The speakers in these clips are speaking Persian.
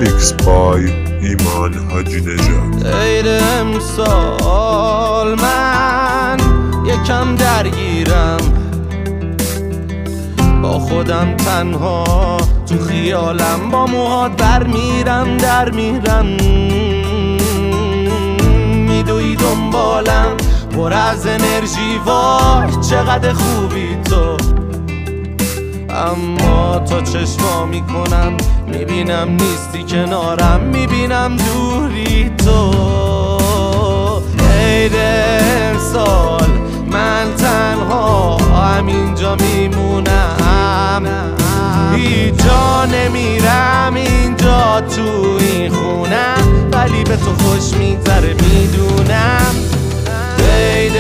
میکس بای ایمان حاجی نژاد. عید امسال من یکم درگیرم، با خودم تنها تو خیالم، با موهات برمیرم در میرم، میدوی دنبالم پر از انرژی، وای چقدر خوبی تو. اما تا چشما میکنم میبینم نیستی کنارم، میبینم دوری تو. عید امسال من تنها همینجا میمونم، هیچ جا نمیرم اینجا تو این خونم، ولی به تو خوش میگذره میدونم. عید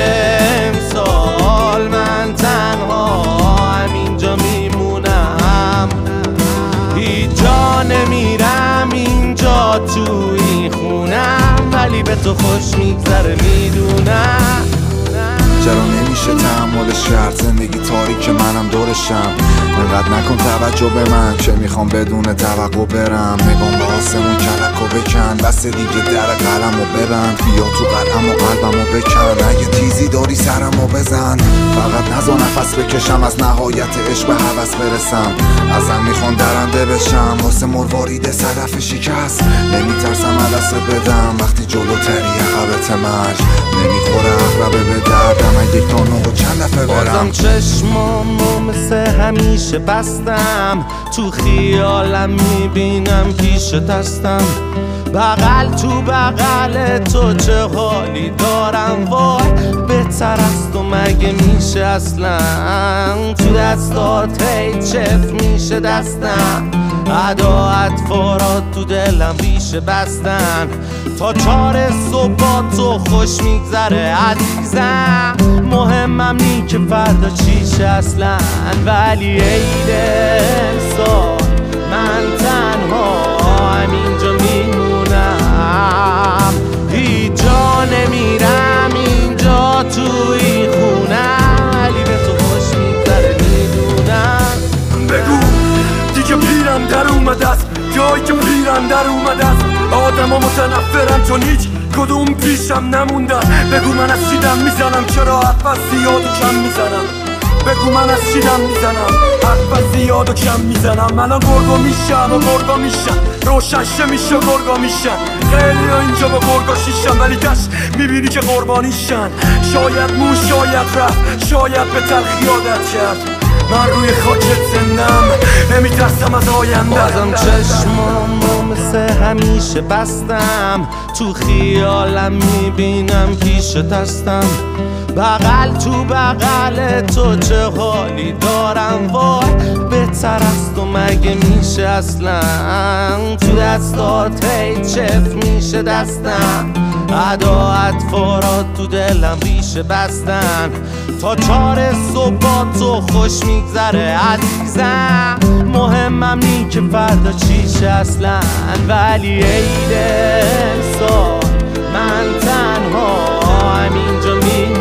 امسال من تنها همینجا میمونم، هیچ جا نمیرم اینجا تو این خونم، ولی به تو خوش میگذره میدونم. چرا نمیشه تحمل شرط زندگی تاریک منم دورشم، انقدر نکن توجه به من که میخوام بدون توقع برم، نگام به آسمون کلکو بکن، بس دیگه در قلمو ببند، بیا تو قلم و قلبمو بکن، اگه تیزی داری سرمو بزن، فقط نزا نفس بکشم، از نهایت عشق به هوس برسم، ازم میخوان درنده بشم، واسه مروارید صدف شکست، نمیترسم عدسه بدم، وقتی جلوتری عقبت مرگ، نمیخوره اقربه به دردم، اگه یک تا نو چند دفعه برم. بازم چشمامو مثل همیشه بستم، تو خیالم میبینم پیشت هستم، بغل تو بغل تو چه حالی دارم، وای بهتر از تو مگه میشه اصلا، تو دستات هی چف میشه دستم، ادا اطفارات تو دلم ریشه بستن، تا 4 صبح با تو خوش میگذره عزیزم، مهمم نی که فردا چیشه اصلا، ولی عید امسال من تنها همینجا میمونم، هیچ جا نمیرم اینجا تو این خونم، ولی به تو خوش میگذره میدونم. بگو دیگه پیرم در اومده است، جایی که پیرم در اومده است، آدم ها متنفرم چون هیچ کدوم پیشم نموندن، بگو من از چیدم میزنم، چرا حرف زیاد و کم میزنم، بگو من از چیدم میزنم، حرف زیاد و کم میزنم، الان گرگا میشم و گرگا میشم، روشنشه میشه گرگا میشن، خیلی ها اینجا با گرگا شیشن، ولی کش میبینی که قربانیشن، شاید مون شاید رفت، شاید به تلخی عادت کرد، من روی خاکت زندم، نمیترسم از آینده. بازم چشمامو مثل همیشه بستم، تو خیالم میبینم پیشت هستم، بغل تو بغل تو چه حالی دارم، وای بهتر از تو مگه میشه اصلا، تو دستات هی چف میشه دستم، ادا اطفارات تو دلم ریشه بستن، تا 4 صبح با تو خوش میگذره عزیزم، مهمم نی که فردا چیشه اصلا، ولی عید امسال من تنها همینجا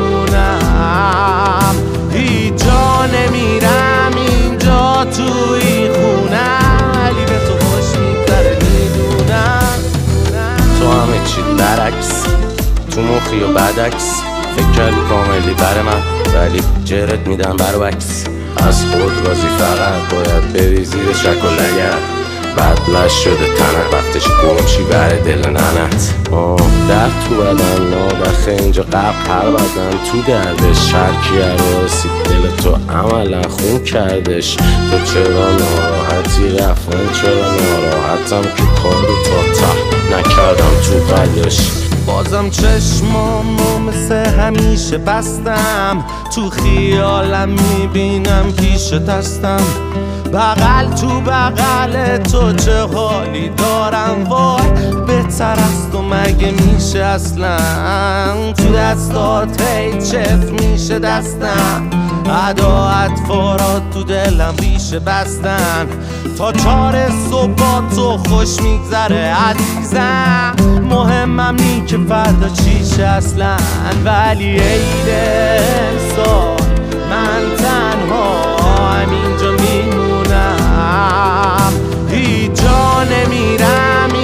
میمونم، هیچ جا نمیرم اینجا تو این خونم، ولی به تو خوش میگذره میدونم. تو همه چی برعکس، تو مخی و بدعکس، فکر کردی کاملی بر من، ولی جرت میدم برعکس، از خود راضی فقط باید بری زیر شک و لگت، بدلش شده تنت وقتش گمشی بر دل ننت، درد تو بدن نادخه اینجا قبل هر بدن تو دردش، هرکی رسید دل تو عملا خون کردش، تو چرا ناراحتی رفتن، چرا ناراحتم که کارو تا ته نکردم تو قلبش. بازم چشمامو مثل همیشه بستم، تو خیالم میبینم پیشت هستم، بغل تو بغل تو چه حالی دارم، وای بهتر از تو مگه میشه اصلا، تو دستات هی چف میشه دستم، ادا اطفارات تو دلم ریشه بستن، تا 4 صبح با تو خوش میگذره عزیزم، مهمم نی که فردا چیشه اصلا، ولی عید امسال من تنها همینجا میمونم، هیچ جا نمیرم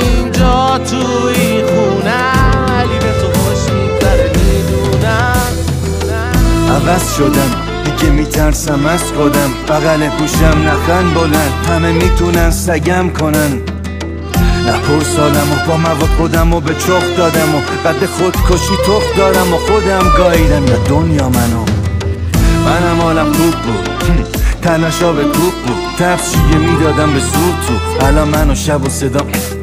عوض شدم دیگه میترسم از خودم بغل گوشم نخن بلند همه میتونن سگم کنن نه پرسالم و با مواد خودم و به چخ دادم و بعد خودکشی تخ دارم و خودم گاییدم یا دنیا منم حالم خوب بود تلاشا به کوب بود تفشیه میدادم به سور تو الان منو شب و صدا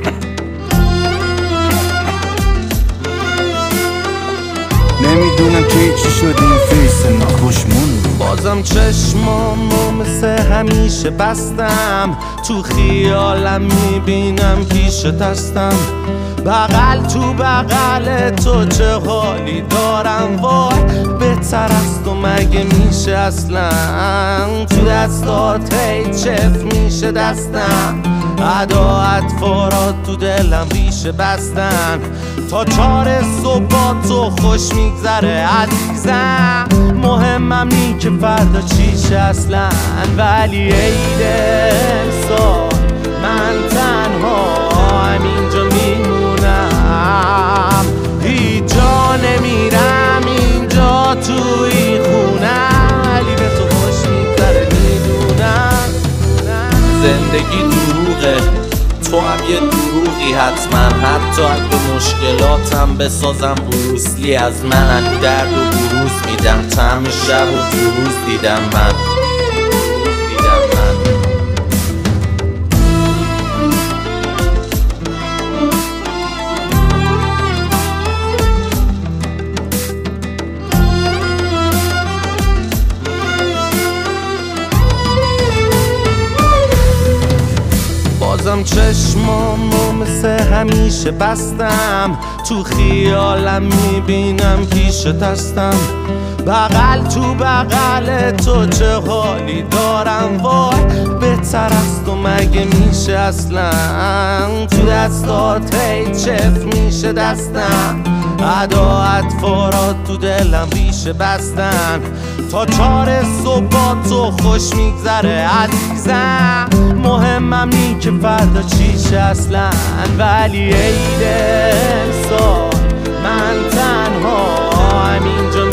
نمیدونم که چی شد این فیس ناخوشمون بازم چشمامو مثل همیشه بستم تو خیالم میبینم پیشت هستم بغل تو بغل تو چه حالی دارم وای بهتر از تو مگه میشه اصلا تو دستات هی چف میشه دستم عداعت فاراد تو دلم ریشه بستن تا 4 صبح تو خوش میگذره عزیزم مهمم نی که فردا چیشه اصلا ولی عید امسال من تنها همینجا میمونم هیچ جا نمیرم اینجا توی خونه ولی به تو خوش میگذره میدونم زندگی دروغه تو هم یه دروغی حتما حتی اگه مشکلاتم بسازم بروسلی از من درد و بروز میدم طعم شب و تو روز دیدم من بازم چشمامو مثل همیشه بستم تو خیالم میبینم پیشت هستم بغل تو بغل تو چه حالی دارم وای بهتر از تو مگه میشه اصلا تو دستات هی چف میشه دستم عداعت فاراد تو دلم ریشه بستن تا 4 صبح تو خوش میگذره عزیزم مهمم نی که فردا چیشه اصلا ولی عید امسال من تنها همینجا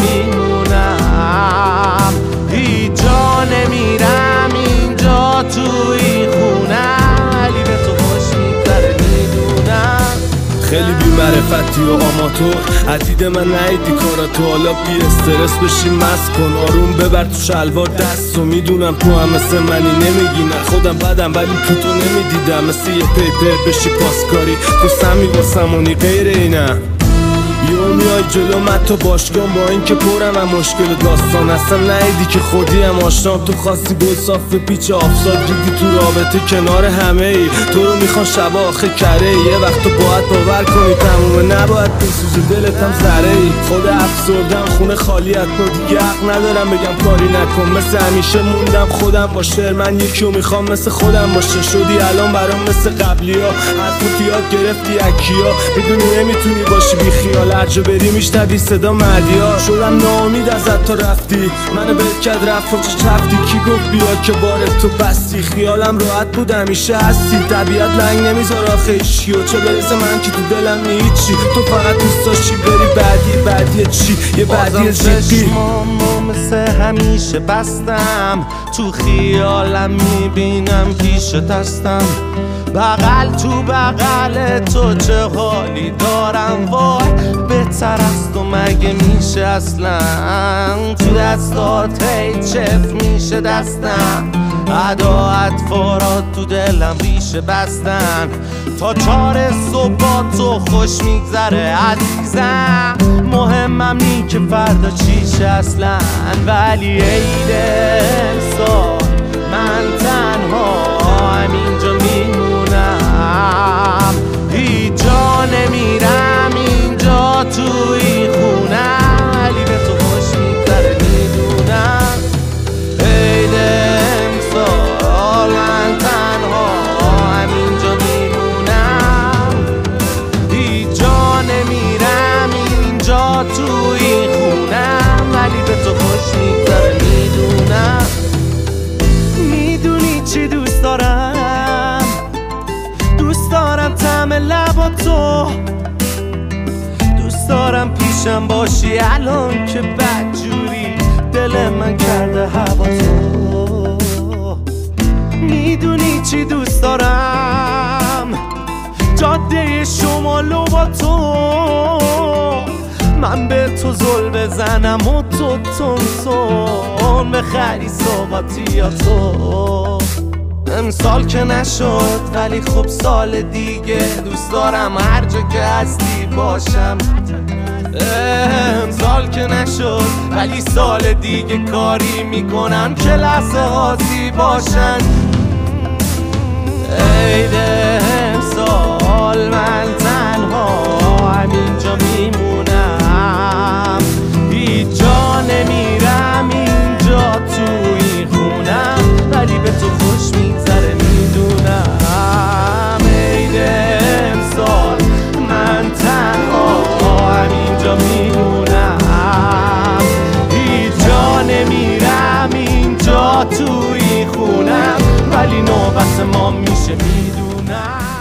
میمونم هیچ جا نمیرم اینجا توی خونه ولی به تو خوش میگذره میدونم خیلی بی معرفتی و آماتور عدید من نهیدی کاراتو حالا بی استرس بشی مست کن آروم ببر تو شلوار دست و میدونم تو هم مثل منی نمیگی نه خودم بدم ولی تو نمیدیدم مثل یه پیپر بشی پاسکاری تو سمی واسمونی غیر اینم یو میای جلو من تو باشگاه با این که پرم هم مشکل داستان اصلا نهیدی که خودی هم آشنام تو خواستی گل صاف پیچ آفزاد ریدی تو رابطه کنار همه ای تو رو میخوان شب آخه کره یه وقت تو باید باور کنی تمومه نباید بسوزه دلت هم ذره ای خود افسردم خونه خالی از تو دیگه حق ندارم بگم کاری نکن مثل همیشه موندم خودم با شعر من یکی رو میخوام مثل خودم باشه شدی الان برام مثل قبلی ها حرفو یاد گرفتی اکیا میدونی نمیتونی باشی بی خیال هرجا بری میشنوی صدا مهدی‌ها شدم ناامید ازت تا رفتی منو بل کرد رفت و چه چفتی کی گفت بیا که بار تو بستی خیالم راحت بود همیشه هستی طبیعت لنگ نمیذار آخه ایشی و چه برسه من که تو دلم نیچی تو فقط دوست داشتی بری بعدی چی یه بعدی جدی چشمامو مثل همیشه بستم تو خیالم میبینم پیشت هستم بغل تو بغل تو چه حالی دارم وای بهتر از تو مگه میشه اصلا تو دستات هی چف میشه دستم عداعت فاراد تو دلم ریشه بستن تا 4 صبح تو خوش میگذره عزیزم مهمم نی که فردا چیشه اصلا ولی عید امسال من تنها همینجا میمونم هیچ جا نمیرم اینجا توی خونه ولی به تو خوش میگذره میدونم عید امسال من تنها همینجا میمونم هیچ جا نمیرم اینجا توی خونه ولی به تو خوش میگذره میدونم میدونی چی دوست دارم دوست دارم طعم لبا تو دوست دارم پیشم باشی الان که بدجوری دل من کرده هوا تو. میدونی چی دوست دارم؟ جاده شمال و با تو من به تو زل بزنم و تو تون بخری سوقاتی یا تو. امسال که نشد ولی خب سال دیگه دوست دارم هر جا که هستی باشم. امسال که نشد ولی سال دیگه کاری میکنم که لحظه هاتی باشن. عید امسال من تنها همینجا میمونم، هیچ جا نمیرم اینجا توی خونم، ولی به تو خوش میگذره میدونم. عید امسال من تنها همینجا میمونم، هیچ جا نمیرم اینجا توی خونم، ولی نوبت ما میشه میدونم.